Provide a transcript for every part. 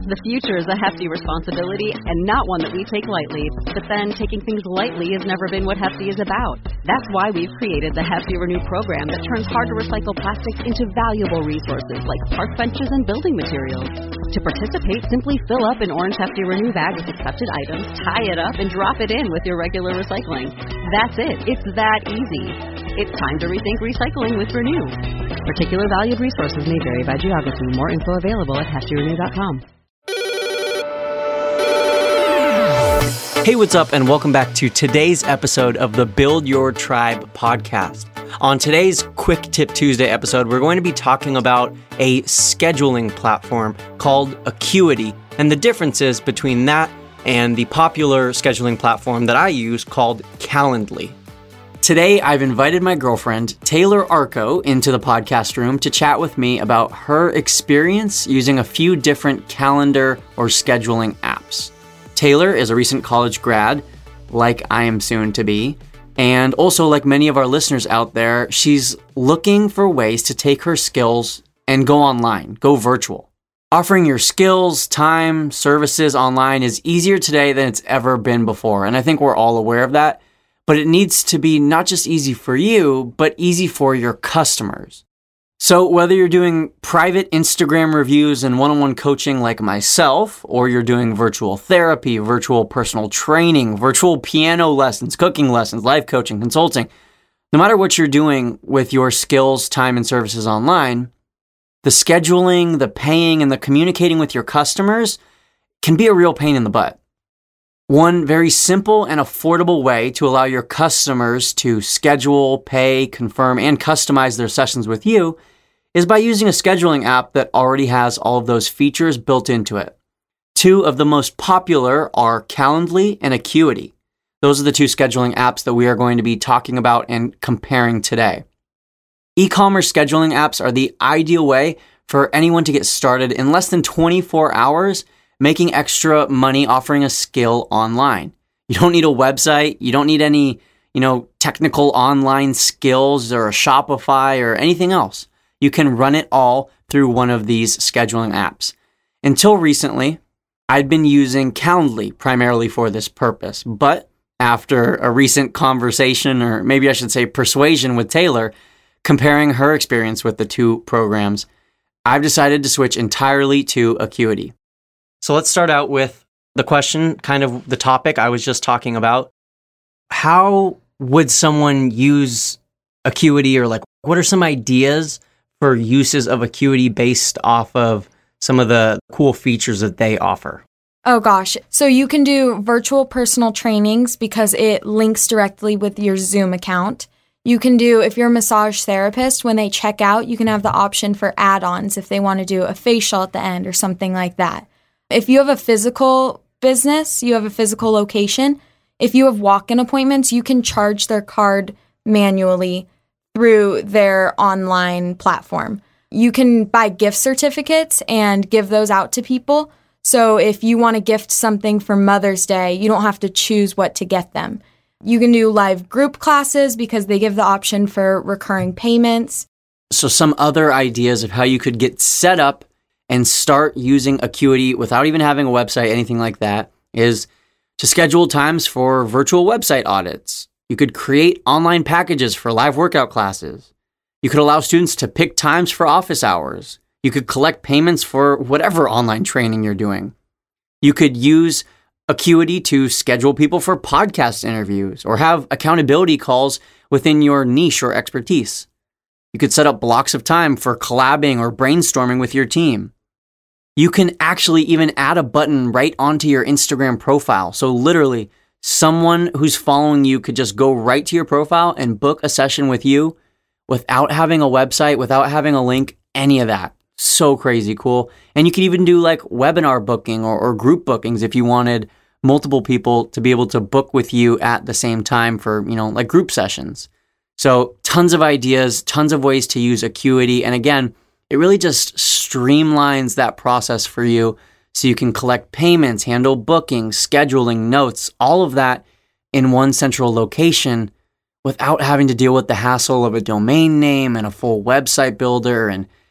The future is a hefty responsibility and not one that we take lightly. But then taking things lightly has never been what Hefty is about. That's why we've created the Hefty Renew program that turns hard-to-recycle plastics into valuable resources like park benches and building materials. To participate, simply fill up an orange Hefty Renew bag with accepted items, tie it up, and drop it in with your regular recycling. That's it. It's that easy. It's time to rethink recycling with Renew. Particular valued resources may vary by geography. More info available at heftyrenew.com. Hey, what's up, and welcome back to today's episode of the Build Your Tribe podcast. On today's Quick Tip Tuesday episode, we're going to be talking about a scheduling platform called Acuity and the differences between that and the popular scheduling platform that I use called Calendly. Today, I've invited my girlfriend, Taylor Arco, into the podcast room to chat with me about her experience using a few different calendar or scheduling apps. Taylor is a recent college grad, like I am soon to be, and also like many of our listeners out there, she's looking for ways to take her skills and go online, go virtual. Offering your skills, time, services online is easier today than it's ever been before, and I think we're all aware of that, but it needs to be not just easy for you, but easy for your customers. So whether you're doing private Instagram reviews and one-on-one coaching like myself, or you're doing virtual therapy, virtual personal training, virtual piano lessons, cooking lessons, life coaching, consulting, no matter what you're doing with your skills, time, and services online, the scheduling, the paying, and the communicating with your customers can be a real pain in the butt. One very simple and affordable way to allow your customers to schedule, pay, confirm, and customize their sessions with you is by using a scheduling app that already has all of those features built into it. Two of the most popular are Calendly and Acuity. Those are the two scheduling apps that we are going to be talking about and comparing today. E-commerce scheduling apps are the ideal way for anyone to get started in less than 24 hours making extra money offering a skill online. You don't need a website. You don't need any, technical online skills or a Shopify or anything else. You can run it all through one of these scheduling apps. Until recently, I'd been using Calendly primarily for this purpose, but after a recent conversation, or maybe I should say persuasion with Taylor, comparing her experience with the two programs, I've decided to switch entirely to Acuity. So let's start out with the question, kind of the topic I was just talking about. How would someone use Acuity, or what are some ideas for uses of Acuity based off of some of the cool features that they offer? Oh gosh. So you can do virtual personal trainings because it links directly with your Zoom account. You can do, if you're a massage therapist, when they check out, you can have the option for add-ons if they want to do a facial at the end or something like that. If you have a physical business, you have a physical location, if you have walk-in appointments, you can charge their card manually through their online platform. You can buy gift certificates and give those out to people. So if you want to gift something for Mother's Day, you don't have to choose what to get them. You can do live group classes because they give the option for recurring payments. So some other ideas of how you could get set up and start using Acuity without even having a website, anything like that, is to schedule times for virtual website audits. You could create online packages for live workout classes. You could allow students to pick times for office hours. You could collect payments for whatever online training you're doing. You could use Acuity to schedule people for podcast interviews or have accountability calls within your niche or expertise. You could set up blocks of time for collabing or brainstorming with your team. You can actually even add a button right onto your Instagram profile. So literally, someone who's following you could just go right to your profile and book a session with you without having a website, without having a link, any of that. So crazy cool. And you could even do webinar booking or group bookings if you wanted multiple people to be able to book with you at the same time for, group sessions. So tons of ideas, tons of ways to use Acuity. And again, it really just streamlines that process for you so you can collect payments, handle bookings, scheduling, notes, all of that in one central location without having to deal with the hassle of a domain name and a full website builder and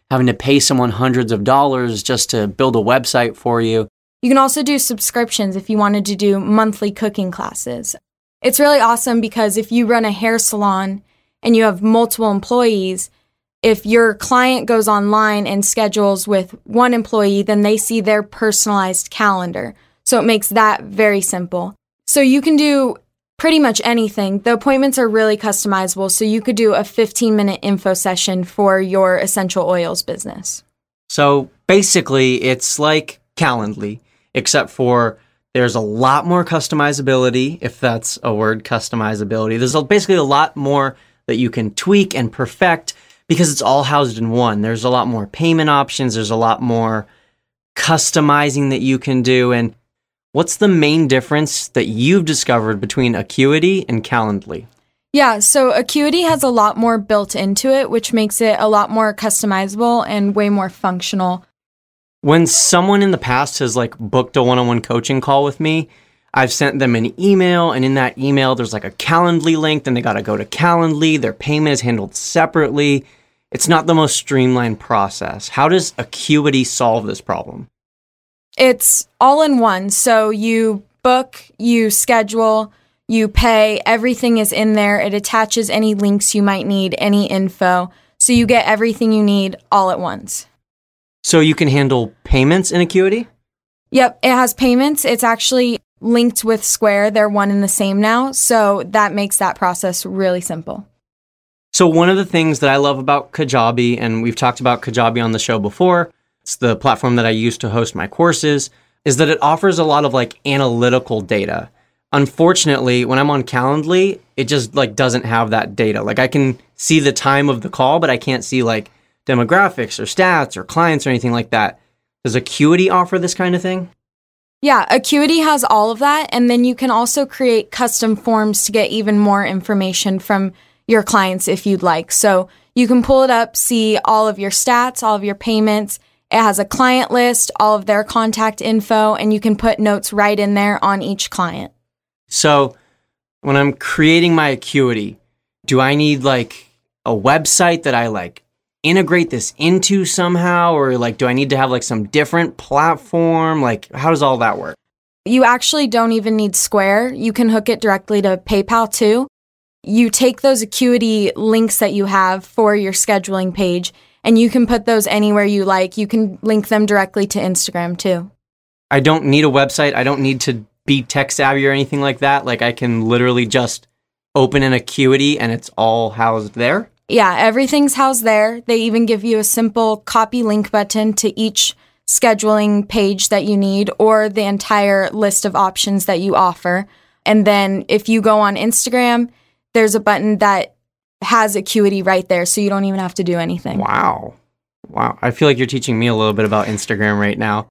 having to pay someone hundreds of dollars just to build a website for you. You can also do subscriptions if you wanted to do monthly cooking classes. It's really awesome because if you run a hair salon and you have multiple employees, if your client goes online and schedules with one employee, then they see their personalized calendar. So it makes that very simple. So you can do pretty much anything. The appointments are really customizable, so you could do a 15-minute info session for your essential oils business. So basically, it's like Calendly, except for there's a lot more customizability, if that's a word, customizability. There's basically a lot more that you can tweak and perfect because it's all housed in one. There's a lot more payment options. There's a lot more customizing that you can do. And what's the main difference that you've discovered between Acuity and Calendly? Yeah, so Acuity has a lot more built into it, which makes it a lot more customizable and way more functional. When someone in the past has booked a one-on-one coaching call with me, I've sent them an email, and in that email, there's a Calendly link, then they got to go to Calendly. Their payment is handled separately. It's not the most streamlined process. How does Acuity solve this problem? It's all in one. So you book, you schedule, you pay, everything is in there. It attaches any links you might need, any info. So you get everything you need all at once. So you can handle payments in Acuity? Yep, it has payments. It's actually linked with Square. They're one and the same now. So that makes that process really simple. So one of the things that I love about Kajabi, and we've talked about Kajabi on the show before, it's the platform that I use to host my courses, is that it offers a lot of analytical data. Unfortunately, when I'm on Calendly, it just doesn't have that data. I can see the time of the call, but I can't see demographics or stats or clients or anything like that. Does Acuity offer this kind of thing? Yeah, Acuity has all of that. And then you can also create custom forms to get even more information from your clients if you'd like. So you can pull it up, see all of your stats, all of your payments. It has a client list, all of their contact info, and you can put notes right in there on each client. So when I'm creating my Acuity, do I need a website that I integrate this into somehow? Or do I need to have some different platform? How does all that work? You actually don't even need Square. You can hook it directly to PayPal too. You take those Acuity links that you have for your scheduling page, and you can put those anywhere you like. You can link them directly to Instagram too. I don't need a website. I don't need to be tech savvy or anything like that. I can literally just open an Acuity and it's all housed there. Yeah, everything's housed there. They even give you a simple copy link button to each scheduling page that you need or the entire list of options that you offer. And then if you go on Instagram, there's a button that has Acuity right there, so you don't even have to do anything. Wow. I feel like you're teaching me a little bit about Instagram right now.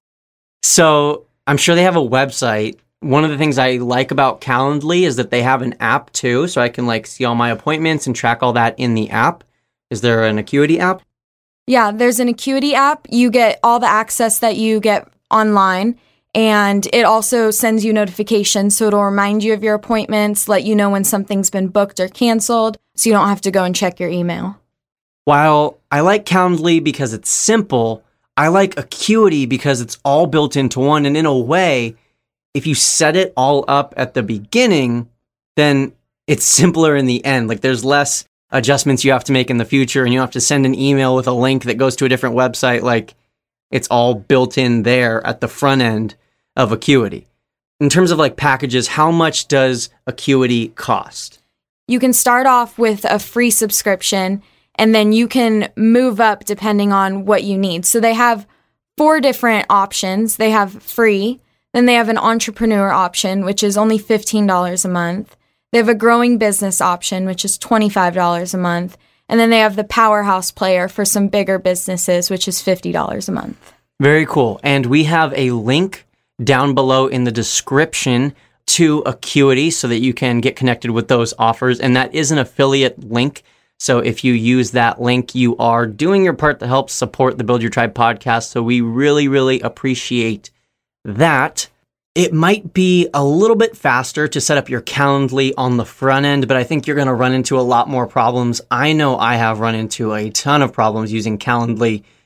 So I'm sure they have a website. One of the things I like about Calendly is that they have an app too, so I can see all my appointments and track all that in the app. Is there an Acuity app? Yeah, there's an Acuity app. You get all the access that you get online, and it also sends you notifications, so it'll remind you of your appointments, let you know when something's been booked or canceled, so you don't have to go and check your email. While I like Calendly because it's simple, I like Acuity because it's all built into one, and in a way, if you set it all up at the beginning, then it's simpler in the end. There's less adjustments you have to make in the future, and you don't have to send an email with a link that goes to a different website. It's all built in there at the front end of Acuity. In terms of packages, how much does Acuity cost? You can start off with a free subscription, and then you can move up depending on what you need. So they have 4 different options. They have free. Then they have an entrepreneur option, which is only $15 a month. They have a growing business option, which is $25 a month. And then they have the powerhouse player for some bigger businesses, which is $50 a month. Very cool. And we have a link down below in the description to Acuity so that you can get connected with those offers. And that is an affiliate link. So if you use that link, you are doing your part to help support the Build Your Tribe podcast. So we really, really appreciate that. It might be a little bit faster to set up your Calendly on the front end, but I think you're going to run into a lot more problems. I know I have run into a ton of problems using Calendly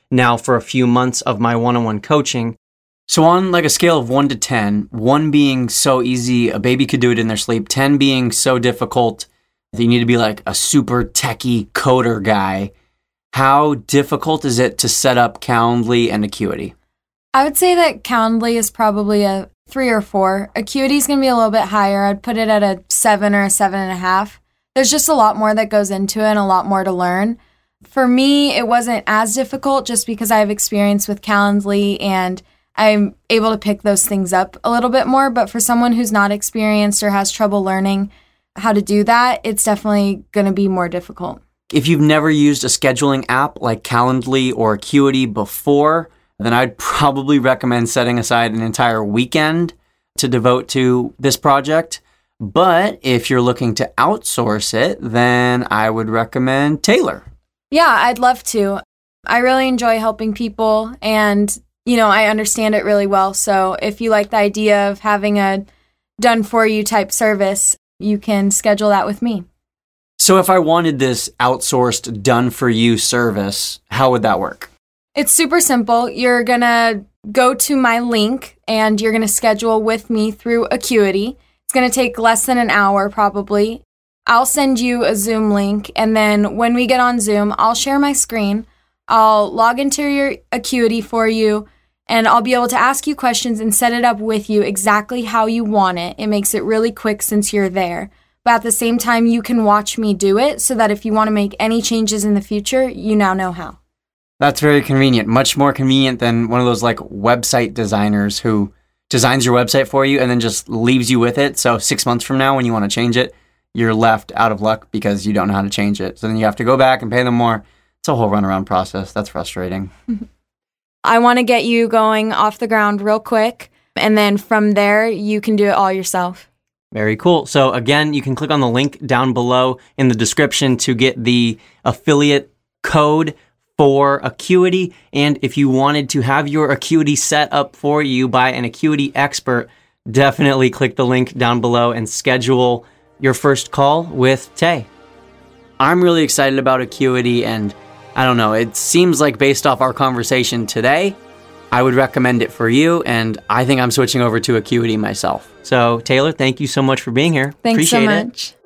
now for a few months of my one-on-one coaching. So on like a scale of 1 to 10, 1 being so easy, a baby could do it in their sleep, 10 being so difficult that you need to be like a super techie coder guy, how difficult is it to set up Calendly and Acuity? I would say that Calendly is probably a 3 or 4. Acuity is going to be a little bit higher. I'd put it at a 7 or a 7.5. There's just a lot more that goes into it and a lot more to learn. For me, it wasn't as difficult just because I have experience with Calendly and I'm able to pick those things up a little bit more. But for someone who's not experienced or has trouble learning how to do that, it's definitely going to be more difficult. If you've never used a scheduling app like Calendly or Acuity before, then I'd probably recommend setting aside an entire weekend to devote to this project. But if you're looking to outsource it, then I would recommend Taylor. Yeah, I'd love to. I really enjoy helping people and, I understand it really well. So if you like the idea of having a done-for-you type service, you can schedule that with me. So if I wanted this outsourced done-for-you service, how would that work? It's super simple. You're going to go to my link and you're going to schedule with me through Acuity. It's going to take less than an hour probably. I'll send you a Zoom link, and then when we get on Zoom, I'll share my screen. I'll log into your Acuity for you, and I'll be able to ask you questions and set it up with you exactly how you want it. It makes it really quick since you're there. But at the same time, you can watch me do it so that if you want to make any changes in the future, you now know how. That's very convenient. Much more convenient than one of those like website designers who designs your website for you and then just leaves you with it. So 6 months from now, when you want to change it, you're left out of luck because you don't know how to change it. So then you have to go back and pay them more. It's a whole runaround process. That's frustrating. I want to get you going off the ground real quick. And then from there, you can do it all yourself. Very cool. So again, you can click on the link down below in the description to get the affiliate code for Acuity. And if you wanted to have your Acuity set up for you by an Acuity expert, definitely click the link down below and schedule your first call with Tay. I'm really excited about Acuity, and I don't know, it seems like based off our conversation today, I would recommend it for you, and I think I'm switching over to Acuity myself. So Taylor, thank you so much for being here. Thanks Appreciate so it. much.